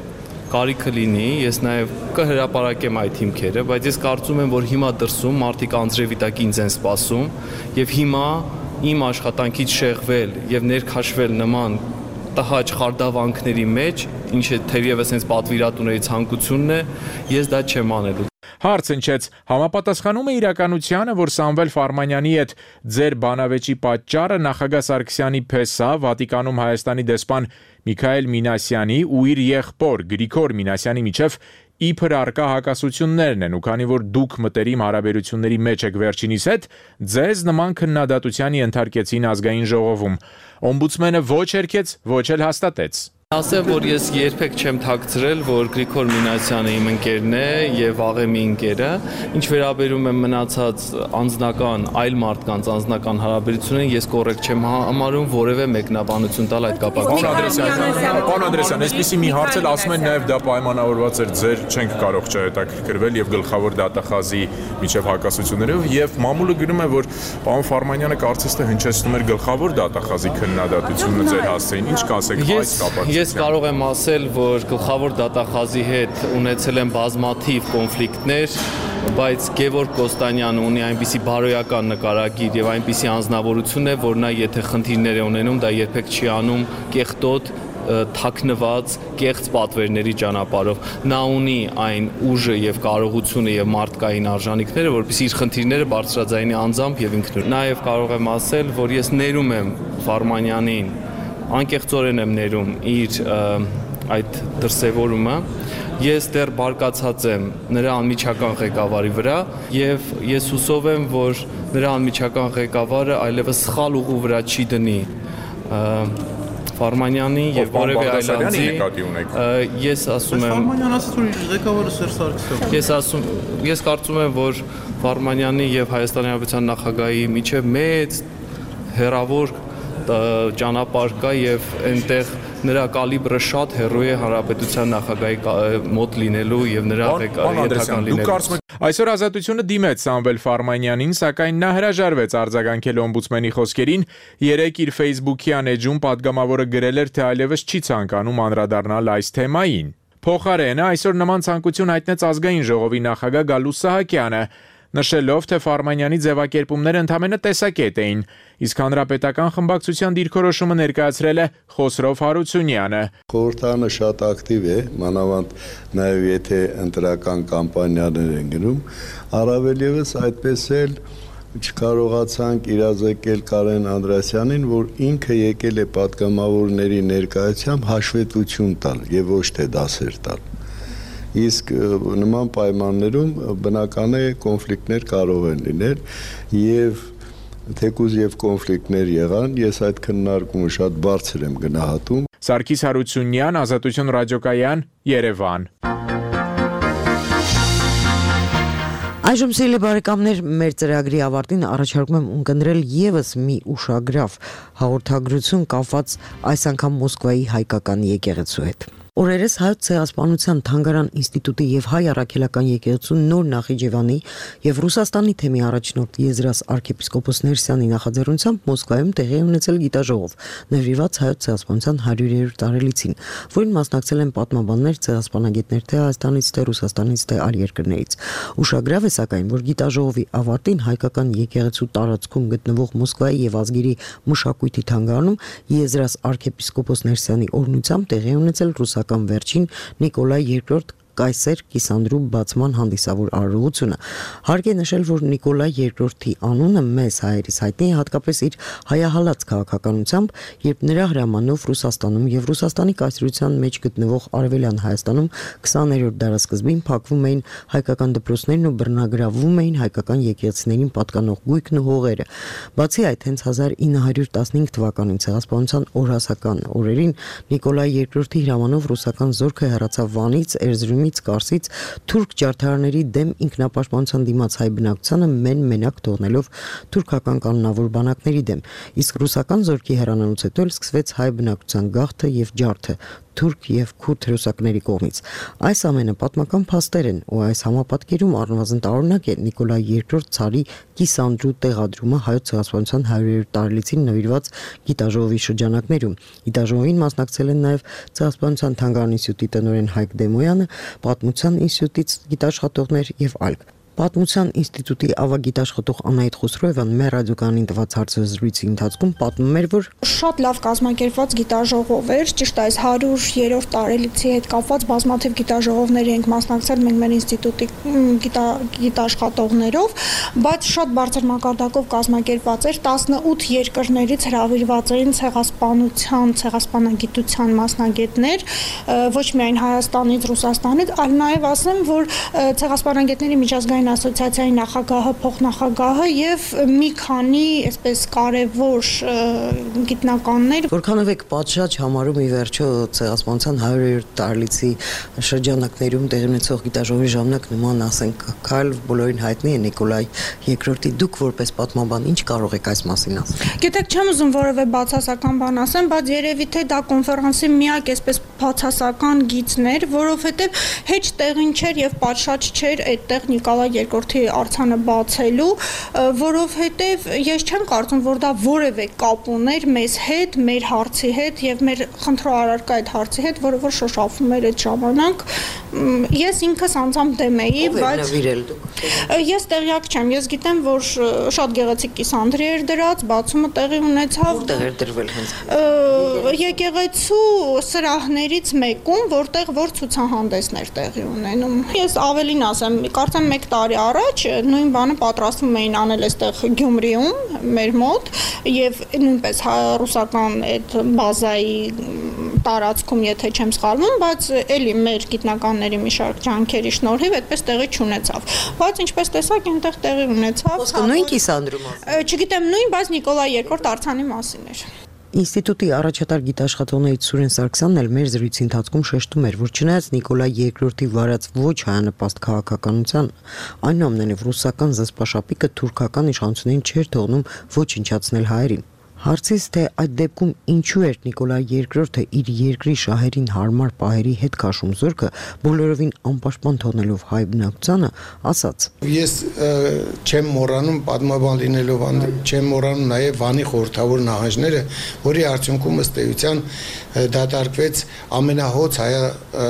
կարիքը լինի, ես նաև կհրապարակեմ այդ հիմքերը, բայց ես կարծում եմ, որ հիմա դրսում մարդիկ անձրևի տակ ինձ են սպասում եւ հիմա իմ աշխատանքից շեղվել եւ ներքաշվել նման տհաճ խարդավանքների մեջ, ինչը թերևս հենց պատվիրատուների ցանկությունն է, ես դա չեմ անելու։ Հարց ընչեց, համապատասխանում է իրականությանը, որ Սամվել Ֆարմանյանի հետ ձեր բանավեճի պատճառը նախագահ Սարգսյանի փեսա Վատիկանում Հայաստանի դեսպան Միքայել Մինասյանի ու իր եղբոր Գրիգոր Մինասյանի միջև իբր արկա հակասություններն են, ու քանի որ դուք մտերիմ հարաբերությունների մեջ եք վերջինիս հետ, ձեզ նման քննադատության ենթարկեցին ազգային ժողովում։ Օմբուդսմենը ոչ երգեց, ոչ էլ հաստատեց։ Ասեմ, որ ես երբեք չեմ թաքցրել, որ Գրիգոր Մինասյանը իմ ընկերն է եւ Աղեմի ընկերը, ինչ վերաբերում է մնացած անձնական այլ մարդկանց անձնական հարաբերություններին, ես կոռեկտ չեմ համարում որևէ մեկնաբանություն տալ այդ կապակցությամբ։ Պարոն Անդրեասյան, այսպեսի մի հարց էլ ասում են նաեւ դա պայմանավորված էր ձեր չենք կարող չհետաքրքրվել եւ գլխավոր դատախազի միջև հակասություններով եւ մամուլը գրում է, որ պարոն Ֆարմանյանը կարծես թե հնչեցնում էր գլխավոր դատախազի քննադատությունը ձեր հասցեին։ Ինչ կասեք այս կապակցությամբ։ Ես կարող եմ ասել, որ գլխավոր դատախազի հետ ունեցել եմ բազմաթիվ կոնֆլիկտներ, բայց Գևորգ Կոստանյանը ունի այնպիսի բարոյական նկարագիր եւ այնպիսի անձնավորություն է, որ նա եթե խնդիրներ է ունենում, դա երբեք չի անում կեղտոտ թաքնված կեղծ պատվերների ճանապարհով։ Նա ունի այն ուժը եւ կարողությունը եւ մարդկային արժանինքները, որովհետեւ իր խնդիրները բարձրաձայնի անձամբ եւ ինքնուրույն։ Նաեւ կարող եմ ասել, որ ես ներում եմ Ֆարմանյանին, անկեղծորեն եմ ներում իր այդ դրսևորումը, ես դեռ բարկացած եմ նրա անմիջական ղեկավարի վրա եւ ես հուսով եմ, որ նրա անմիջական ղեկավարը այլևս սխալ ուղու վրա չի դնի Ֆարմանյանի եւ որևէ այլ անձի։ Ես ասում եմ Ֆարմանյանը ասաց, որ իր ղեկավարը Սերժ Սարգսյանն է։ Ես ասում ես կարծում եմ, որ Ֆարմանյանի եւ Հայաստանի Հանրապետության նախագահի միջև մեծ հերավոր ճանապարհ կա եւ այնտեղ նրա կալիբրը շատ հեռու է Հանրապետության նախագահի մոտ լինելու եւ նրա ղեկավարական լինելու։ Այսօր Ազատությունը դիմեց Սամվել Ֆարմանյանին, սակայն նա հրաժարվեց արձագանքել օմբուդսմենի խոսքերին։ Երեկ իր Facebook-յան էջում պատգամավորը գրել էր, թե այլևս չի ցանկանում անդրադառնալ այս թեմային։ Փոխարենը այսօր նման ցանկություն հայտնեց ազգային ժողովի նախագահ Գալուստ Սահակյանը, նշելով, թե Ֆարմանյանի ձևակերպումները ընդամենը տեսակետ էին, իսկ հանրապետական խմբակցության դիրքորոշումը ներկայացրել է Խոսրով Հարությունյանը։ Խորհրդարանը շատ ակտիվ է, մանավանդ նաև եթե ընտրական կամպանիաներ են գնում, առավել ևս այդպես էլ չկարողացանք իրազեկել Կարեն Անդրեասյանին, որ ինքը եկել է պատգամավորների ներկայությամբ հաշվետվություն տալ եւ ոչ թե դասեր տալ։ Իսկ նման պայմաններում բնական է կոնֆլիկտներ կարող են լինել եւ թեկուզ եւ կոնֆլիկտներ եղան, ես այդ քննարկումը շատ բարձր եմ գնահատում։ Սարգիս Հարությունյան, Ազատություն ռադիոկայան, Երևան։ Այժմ սիրելի բարեկամներ, մեր ծրագրի ավարտին առաջարկում եմ ունկնդրել եւս մի ուշագրավ հաղորդագրություն կապված այս անգամ Մոսկվայի հայկական եկեղեցու հետ։ Օրերս Հայոց ցեղասպանության թանգարան ինստիտուտի եւ Հայ առաքելական եկեղեցու նոր Նախիջևանի եւ Ռուսաստանի թեմի առաջնորդ Եզրաս arczepiskopos Ներսյանի նախաձեռնությամբ Մոսկվայում տեղի ունեցել գիտաժողով, նվիրված Հայոց ցեղասպանության հարյուրերորդ տարելիցին, որին մասնակցել են պատմաբաններ, ցեղասպանագետներ թե Հայաստանից, թե Ռուսաստանից, թե այլ երկրներից։ Ուշագրավ է սակայն, որ գիտաժողովի ավարտին հայկական եկեղեցու տարածքում գտնվող Մոսկվայի եւ ազգերի մշակույթի թանգարանում Եզրաս arczepiskopos Ներսյանի օրհնությամբ տեղի ունեցել ռուսական վերջին Նիկոլայ երկրորդ Կայսեր Կիսանդրու բացման հանդիսավոր արարողությունը։ Հարկ է նշել, որ Նիկոլայ երկրորդի անունը մեծ հայերից հայտնի է հատկապես իր հայահալած քաղաքականությամբ, երբ նրա հրամանով Ռուսաստանում եւ Ռուսաստանի կայսրության մեջ գտնվող Արևելյան Հայաստանում քսաներորդ դարասկզբին փակվում էին հայկական դպրոցներն ու բռնագրավում էին հայկական եկեղեցիներին պատկանող գույքն ու հողերը։ Բացի այդ, հենց հազար ինը հարյուր տասնհինգ թվականին ցեղասպանության օրհասական օրերին Նիկոլայ երկրորդի հրամանով ռուսական զորքը հեռացավ Վանից, Էրզրումից, Կարսից թուրք ջարդարների դեմ ինքնապաշտպանության դիմաց հայ բնակչությանը մեն-մենակ թողնելով թուրքական կանոնավոր բանակների դեմ, իսկ ռուսական զորքի հեռանալուց հետո էլ սկսվեց հայ բնակչության գաղթը եւ ջարդը։ թուրք եւ քուրդ հրոսակների կողմից։ Այս ամենը պատմական փաստեր են, ու այս համապատկերում առնվազն տարօրինակ է Նիկոլայ երկրորդ ցարի կիսանդրու տեղադրումը հայոց ցեղասպանության հարյուրերորդ տարելիցին նվիրված գիտաժողովի շրջանակներում։ Գիտաժողովին մասնակցել են նաեւ Ցեղասպանության թանգարանի ինստիտուտի տնօրեն Հայկ Դեմոյանը, Պատմության ինստիտուտից գիտաշխատողներ եւ այլք։ Պատմության ինստիտուտի ավագիտաշխատող Անահիտ Խոսրոևան մեր ռադիոկայանին տված հարցազրույցի ընթացքում պատմում էր, որ շատ լավ կազմակերպված գիտաժողով էր, ճիշտ այս հարյուրերորդ տարելիցի հետ կապված բազմաթիվ գիտաժողովների ենք մասնակցել մենք մեր ինստիտուտի գիտաշխատողներով, բայց շատ բարձր մակարդակով կազմակերպված էր, տասնութ երկրներից հրավիրված էին ցեղասպանության, ցեղասպանագիտության մասնագետներ, ոչ միայն Հայաստանից, Ռուսաստանից, այլ նաև ասեմ, որ ցեղասպանագետների միջազգային ասոցիացիայի նախագահը, փոխնախագահը եւ մի քանի այսպես կարևոր գիտնականներ, որքանով եք պատշաճ համարում ի վերջո ցեղասպանության հարյուրերորդ տարելիցի շրջանակներում տեղի ունեցող գիտաժողովի ժամանակ նման ասենք քայլ բոլորին հայտնի է Նիկոլայ երկրորդի, դուք որպես պատմաբան ինչ կարող եք այս մասին ասել։ Գիտեք, չեմ ուզում որևէ բացասական բան ասեմ, բայց երևի թե դա կոնֆերանսի միակ այսպես բացասական գիծն էր, որովհետեւ հեչ տեղին չէր եւ պատշաճ չէր այդտեղ Նիկոլայ երկրորդի արձանը բացելու, որովհետև ես չեմ կարծում, որ դա որևէ կապ ուներ մեզ հետ, մեր հարցի հետ եւ մեր խնդրոարարքա այդ հարցի հետ, որը որ շոշափվում էր այդ ժամանակ։ Ես ինքս անձամբ դեմ էի, բայց ես տեղյակ չեմ, ես գիտեմ, որ շատ գեղեցիկ կիսանդրի էր դրած, բացումը տեղի ունեցավ։ Որտեղ էր դրվել հենց։ Եկեղեցու սրահներից մեկում, որտեղ որ ցուցահանդեսներ տեղի ունենում։ Ես ավելին ասեմ, կարծեմ մեկ տարի առաջ նույն բանը պատրաստվում էին անել այստեղ Գյումրիում մեր մոտ եւ նույնպես ռուսական այդ բազայի տարածքում, եթե չեմ սխալվում, բայց էլի մեր գիտնականների մի շարք ջանքերի շնորհիվ այդպես տեղի չունեցավ։ Բայց ինչպես տեսակ, այնտեղ տեղի ունեցավ։ Ոսկե նույն կիսանդրում։ Չգիտեմ նույն, բայց Նիկոլայ երկրորդ արձանի մասին էր։ Ինստիտուտի առաջատար գիտաշխատողներից Սուրեն Սարգսյանն էլ մեր զրույցի ընթացքում շեշտում էր, որ չնայած Նիկոլայ երկրորդի վարած ոչ հայանպաստ քաղաքականության, այնուամենայնիվ ռուսական զսպաշապիկը թուրքական իշխանություններին չէր թողնում ոչնչացնել հայերին։ Հարցից թե այդ դեպքում ինչու էր Նիկոլայ երկրորդը իր երկրի շահերին հարմար պահերի հետ քաշում զորքը, բոլորովին անպաշտպան թողնելով հայ բնակչությանը, ասաց. Ես չեմ մոռանում պատմաբան լինելով, չեմ մոռանում նաև Վանի խորհրդավոր նահանջները, որի արդյունքում ըստ էության դատարկվեց ամենահոծ հայ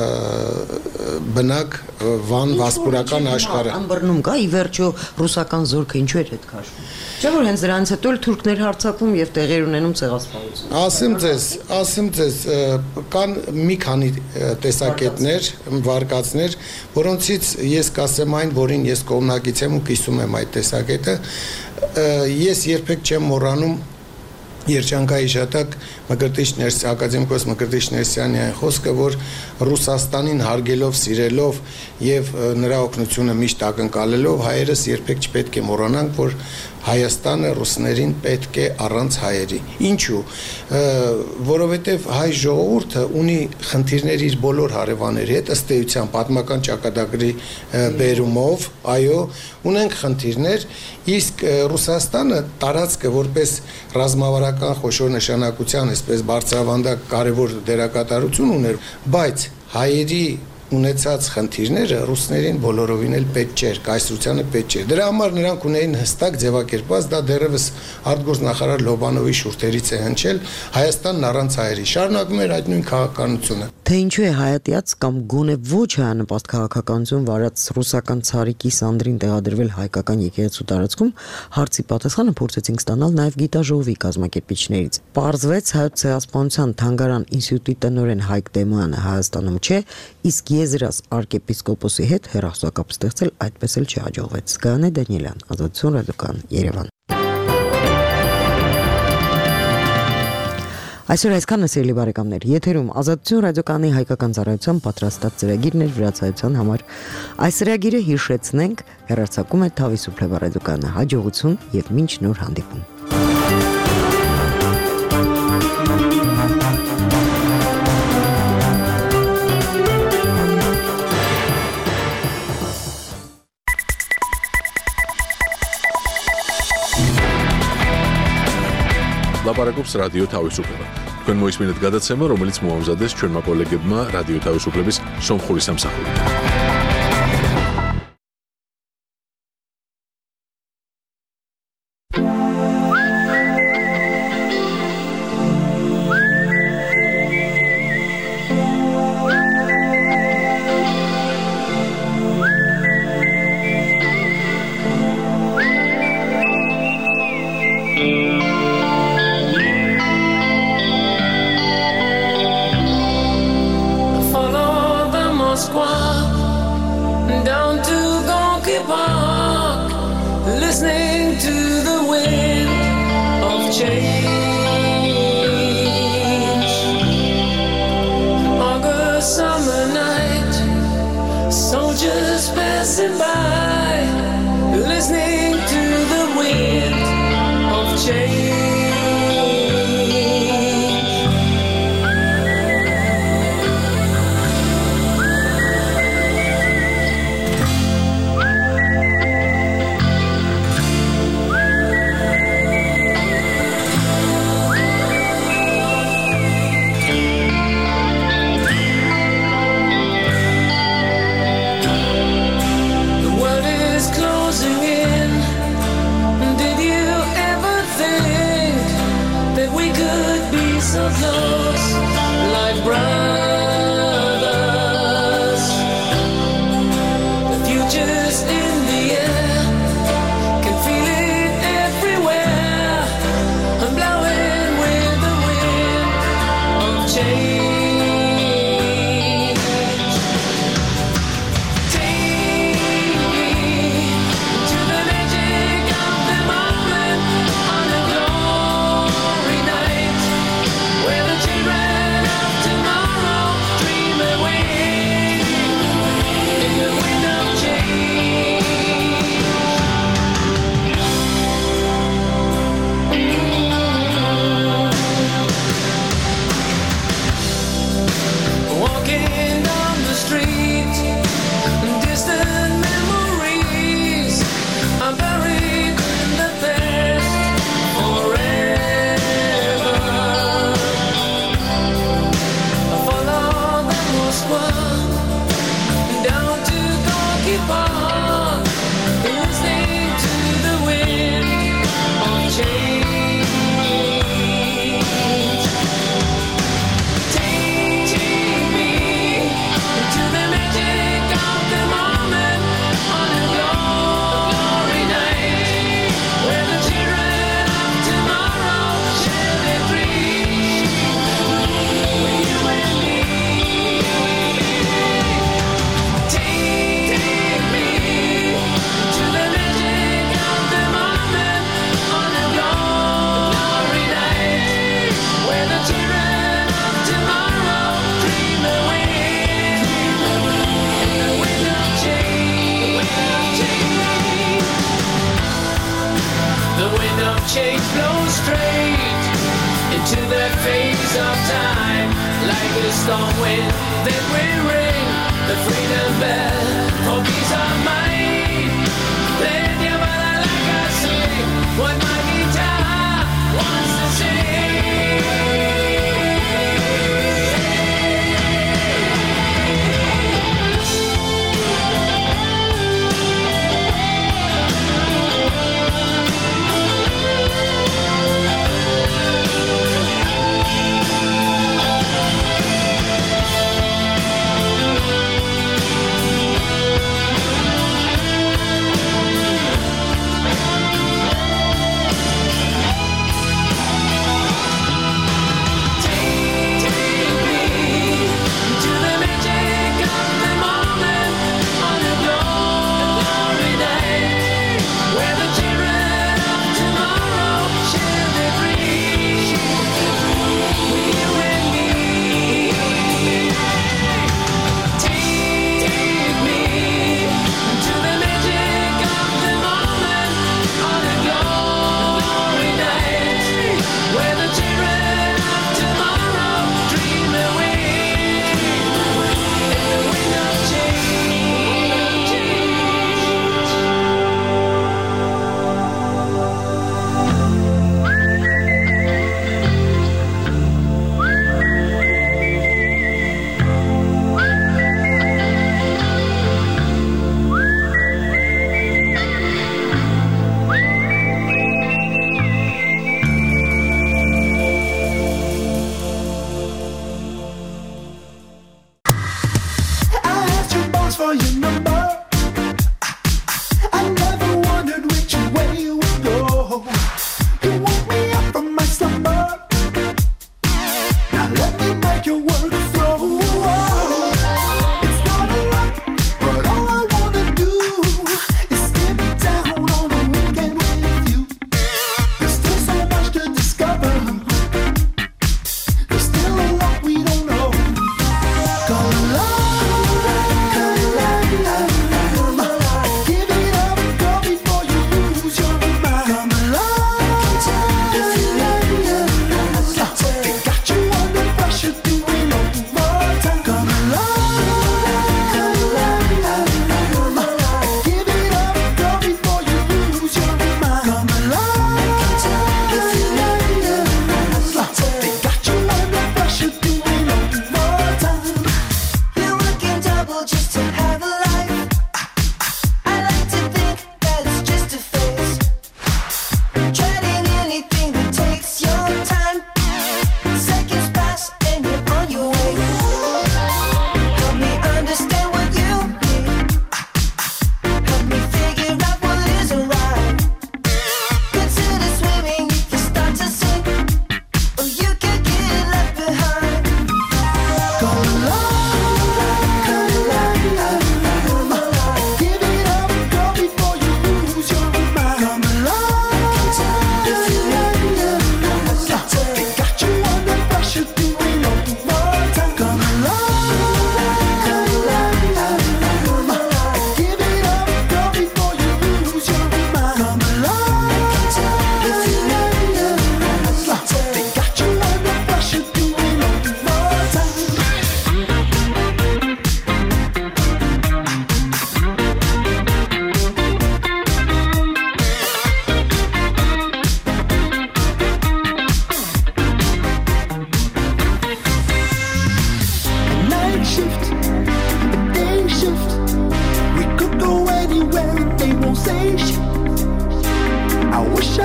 բնակ Վան վասպուրական աշխարհը։ Անբռնում կա ի վերջո ռուսական զորքը ինչու էր հետ քաշում։ Չէ՞ որ հենց դրանից հետո էլ թուրքներ հարձակվում եւ տեղեր ունենում ցեղասպանություն։ Ասեմ ձեզ, ասեմ ձեզ, կան մի քանի տեսակետներ, վարկածներ, որոնցից ես կասեմ այն, որին ես կողմնակից եմ ու կիսում եմ այդ տեսակետը։ Ես երբեք չեմ մոռանում Երջանկայի շատակ Մկրտիչ Ներսի ակադեմիկոս Մկրտիչ Ներսյանի այն խոսքը, որ Ռուսաստանին հարգելով, սիրելով եւ նրա օգնությունը միշտ ակնկալելով հայերս երբեք չպետք է մոռանանք, որ Հայաստանը ռուսներին պետք է առանց հայերի։ Ինչու՞։ Որովհետև հայ ժողովուրդը ունի խնդիրներ իր բոլոր հարևանների հետ, ըստ էության պատմական ճակատագրի բերումով, այո, ունենք խնդիրներ, իսկ Ռուսաստանը տարածքը որպես ռազմավարական խոշոր նշանակության, այսպես բարձրավանդակ կարևոր դերակատարություն ուներ, բայց հայերի ունեցած խնդիրները ռուսներին բոլորովին էլ պետք չէր, կայսրությանը պետք չէր։ Դրա համար նրանք ունեին հստակ ձևակերպված, դա դեռևս արտգործնախարար Լոբանովի շուրթերից է հնչել, Հայաստանն առանց հայերի։ Շարունակում էր այդ նույն քաղաքականությունը։ Թե ինչու է հայատյաց կամ գոնե ոչ հայանպաստ քաղաքականություն վարած ռուսական ցարի կիսանդրին տեղադրվել հայկական եկեղեցու տարածքում, հարցի պատասխանը փորձեցինք ստանալ նաև գիտաժողովի կազմակերպիչներից։ Պարզվեց հայոց ցեղասպանության թանգարան ինստիտուտի տնօրեն Հայկ Դեմոյանը Հայաստանում չէ, իսկ Եզրաս arczepiskoposi հետ հեռախոսակապ ստեղծել այդպես էլ չհաջողվեց։ Գայանե Դանիելյան, Ազատություն ռադիոկայան, Երևան։ Այսօր այսքանը սիրելի բարեկամներ, եթերում Ազատություն ռադիոկայանի հայկական ծառայության պատրաստած ծրագիրն էր վրացայության համար։ Այս ծրագիրը հիշեցնենք, հեռարձակում է Թավիսուփլեվա ռադիոկայանը։ Հաջողություն եւ մինչ նոր հանդիպում։ Լապարակոպս ռադիո Թավիսուփլեվա თქვენ მოისმინეთ გადაცემა, რომელიც მოამზადეს ჩვენმა კოლეგებმა რადიო თავისუფლების სომხური სამსახურით.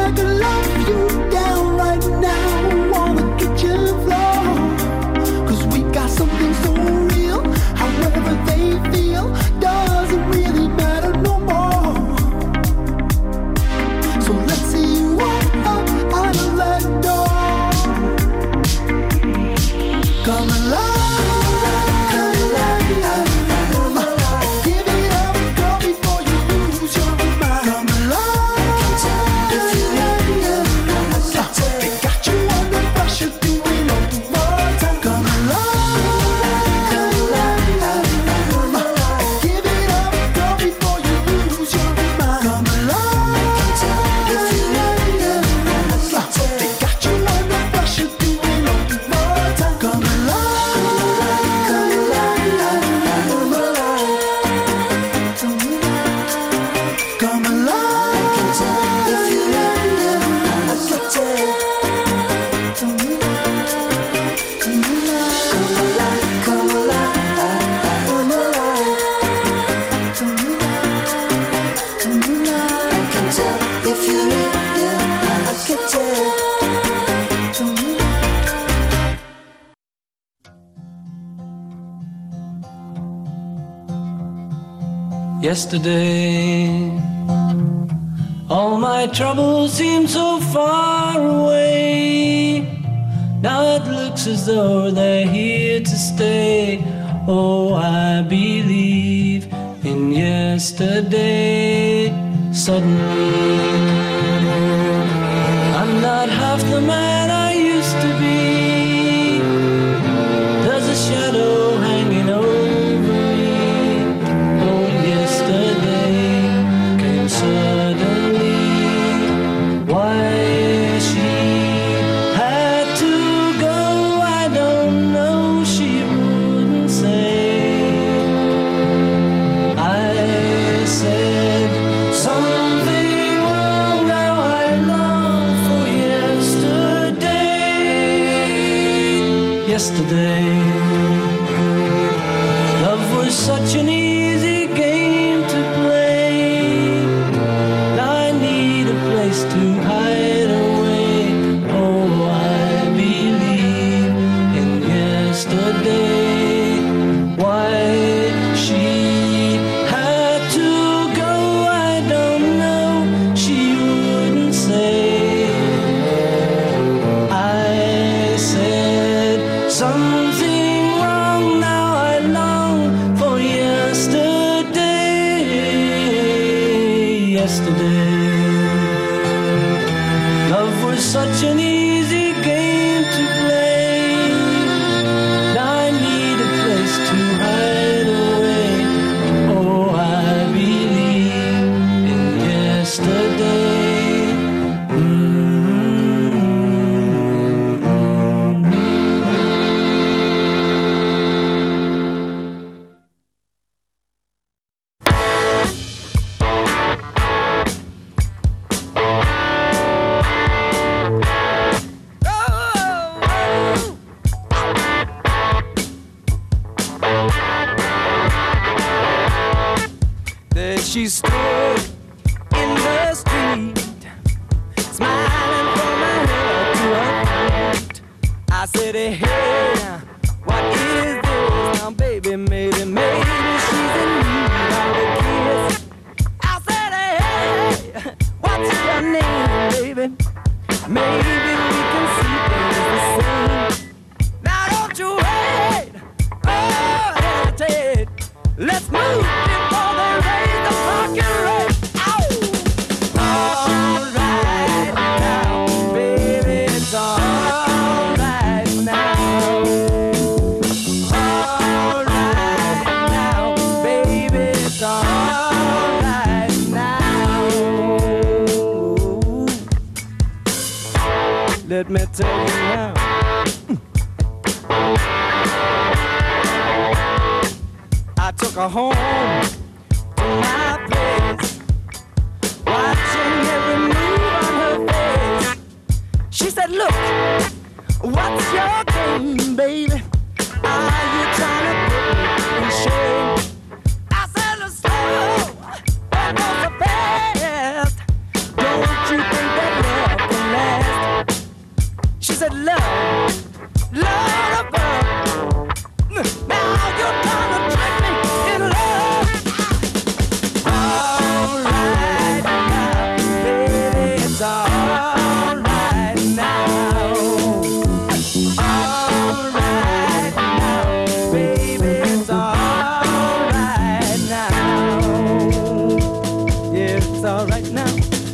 Yesterday, all my troubles seem so far away. Now it looks as though they're here to stay. Oh, I believe in yesterday. Suddenly, I'm not half the man I used to be. There's a shadow hanging over me. Oh, yesterday came suddenly. Why she had to go, I don't know. She wouldn't say. I said something wrong. Now I long for yesterday. Yesterday, love was such an easy game to play. Now I need a place to hide away. Oh, I believe in yesterday. Why she had to go, I don't know. She wouldn't say. I said something wrong. Now I long for yesterday. Yesterday, love was such an easy game to play. Now I need a place to hide away. Oh, I believe in yesterday. There she stood in the street, smiling from her head to her feet. I said, hey, hey, what is this? Now, baby, maybe, maybe she's in need of a kiss. I said, hey, hey, what's your name, baby? Maybe we can see things the same. Now, don't you wait, oh, hesitate. Let's move before they raise the fucking rate. Ow! All right now, baby, it's all right now. All right now, baby, it's all right now. Let me tell you now. I took her home to my place, watching every move on her face. She said, look, what's your game, baby? Are you trying to put me in shame? I said, look, slow, that was the best. Don't you think that love said, love, love above. Now you're trying to trick me in love. All right now, baby, it's all right now. All right now, baby, it's all right now. Yeah, it's all right now.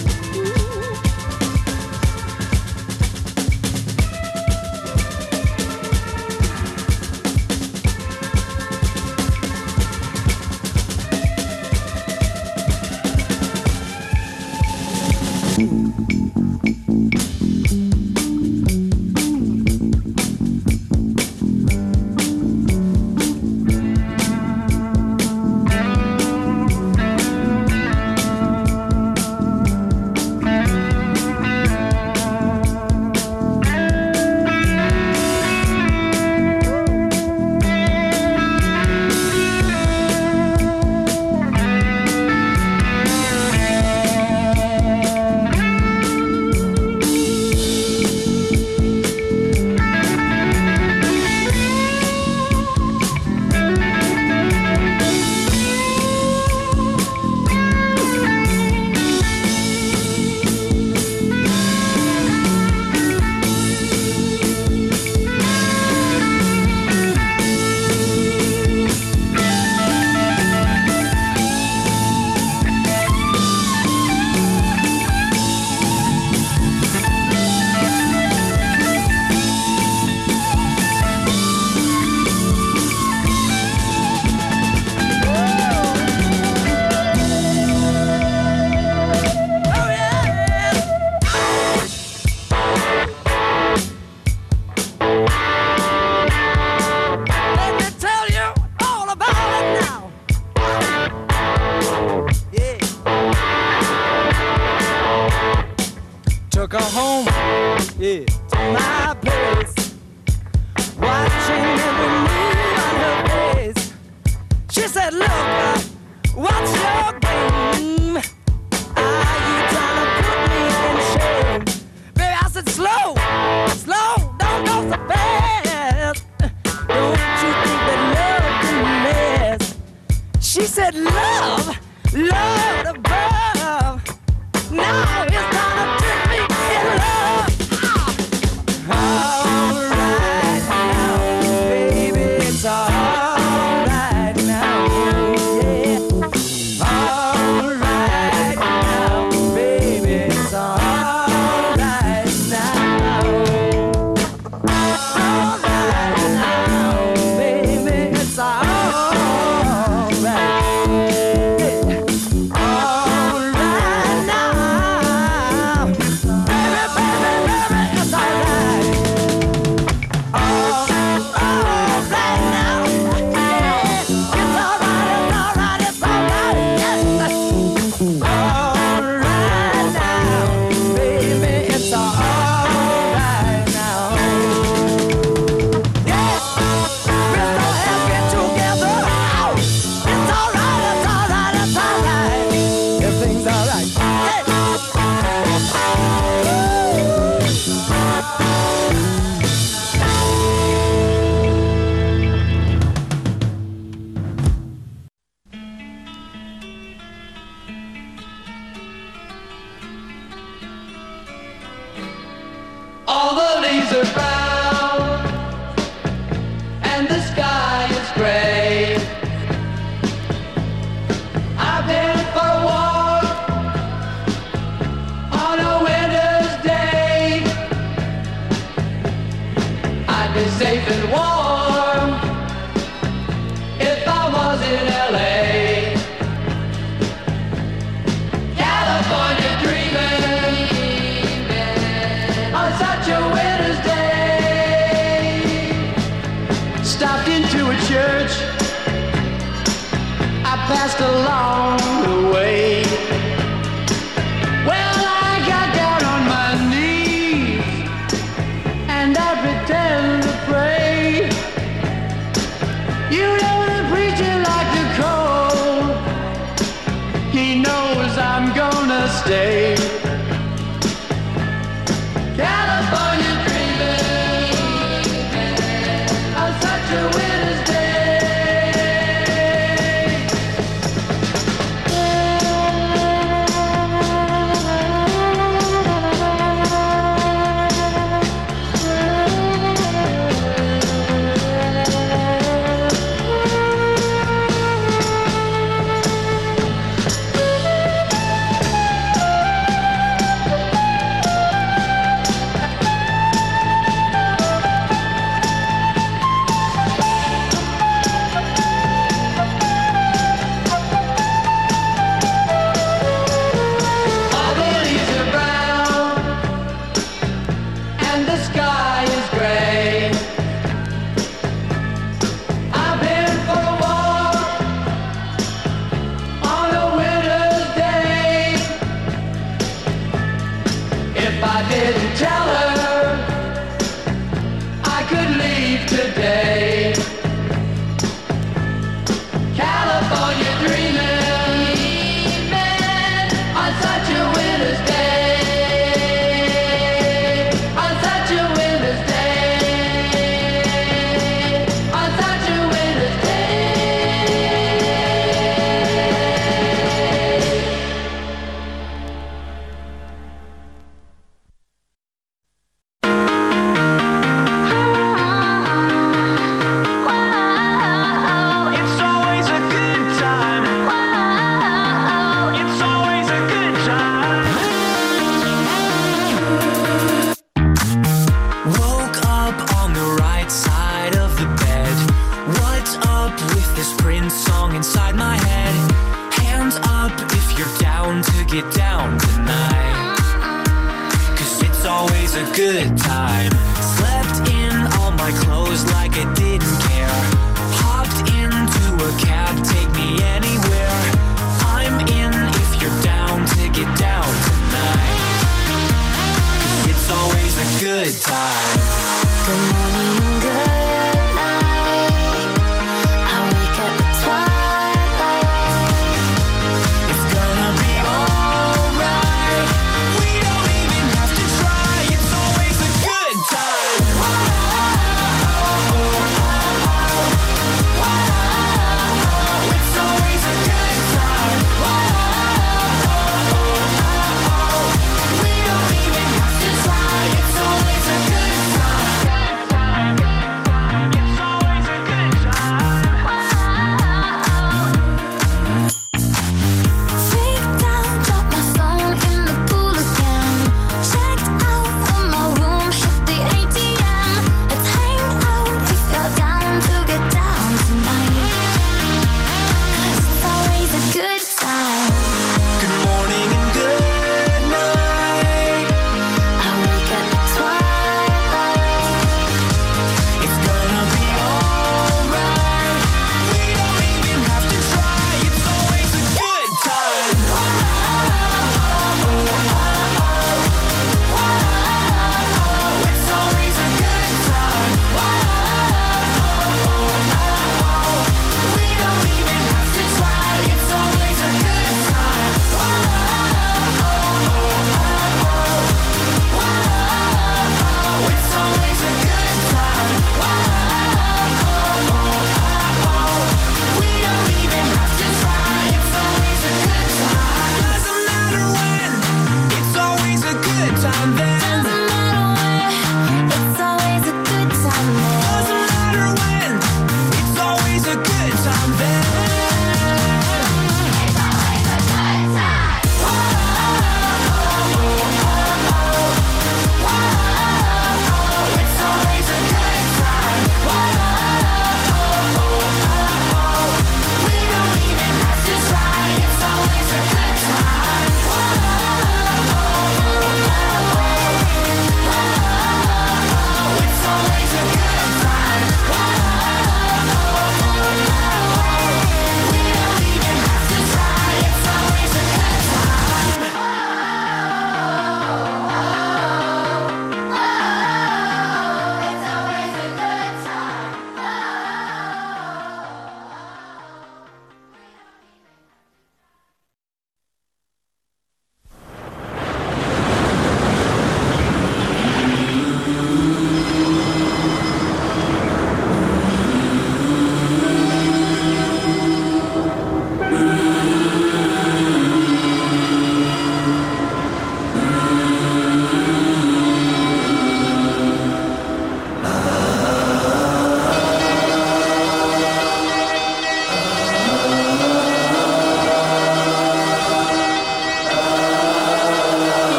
Took her home, yeah, to my place, watching every move on her face. She said, look, uh, what's your game? Are you trying to put me in shame? Baby, I said, slow, slow, don't go so fast. Don't you think that love can last? She said, love, love above. Now it's time to trick me in love. All right now, baby, it's all right now, yeah. All right now, baby, it's all right now. All right now, baby, it's all right. All the leaves are brown and the sky is gray. I've been for a walk on a winter's day. I'd be safe and warm if I was in L A. California dreaming on such a winter's day. Stopped into a church I passed along the way. Well, I got down on my knees and I pretend to pray. You know the preacher like the cold, he knows I'm gonna stay. California dreaming. If I didn't tell her I could leave today. California dreaming on such a winter's day. On such a winter's day. On such a winter's get down tonight, 'cause it's always a good time. Slept in all my clothes like I didn't care. Hopped into a cab, take me anywhere. I'm in if you're down to get down tonight, 'cause it's always a good time. Good morning, good night. I wake up at twilight. It's gonna be alright. We don't even have to try. It's always a good time. It's always a good time. We don't even have to try. It's always a good time.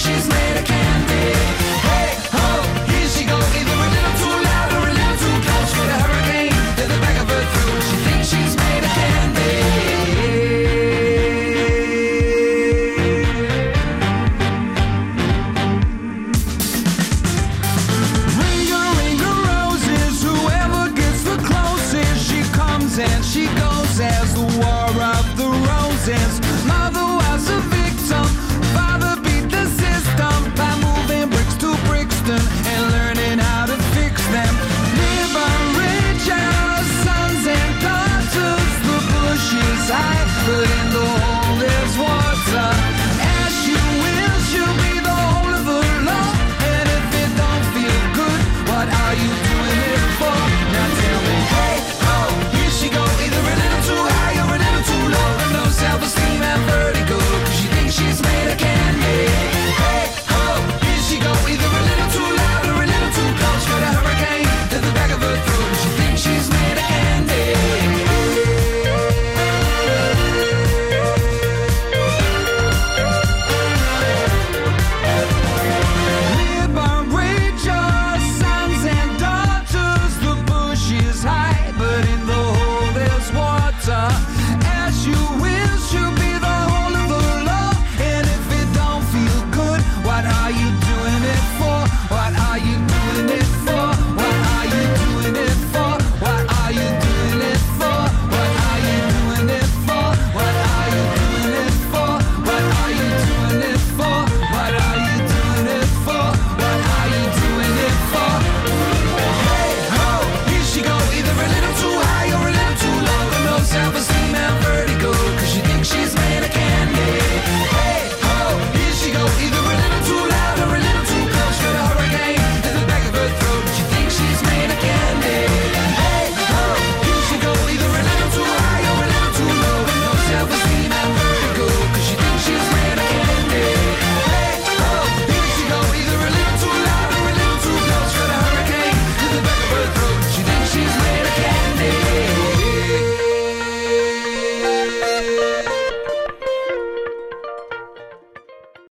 she's made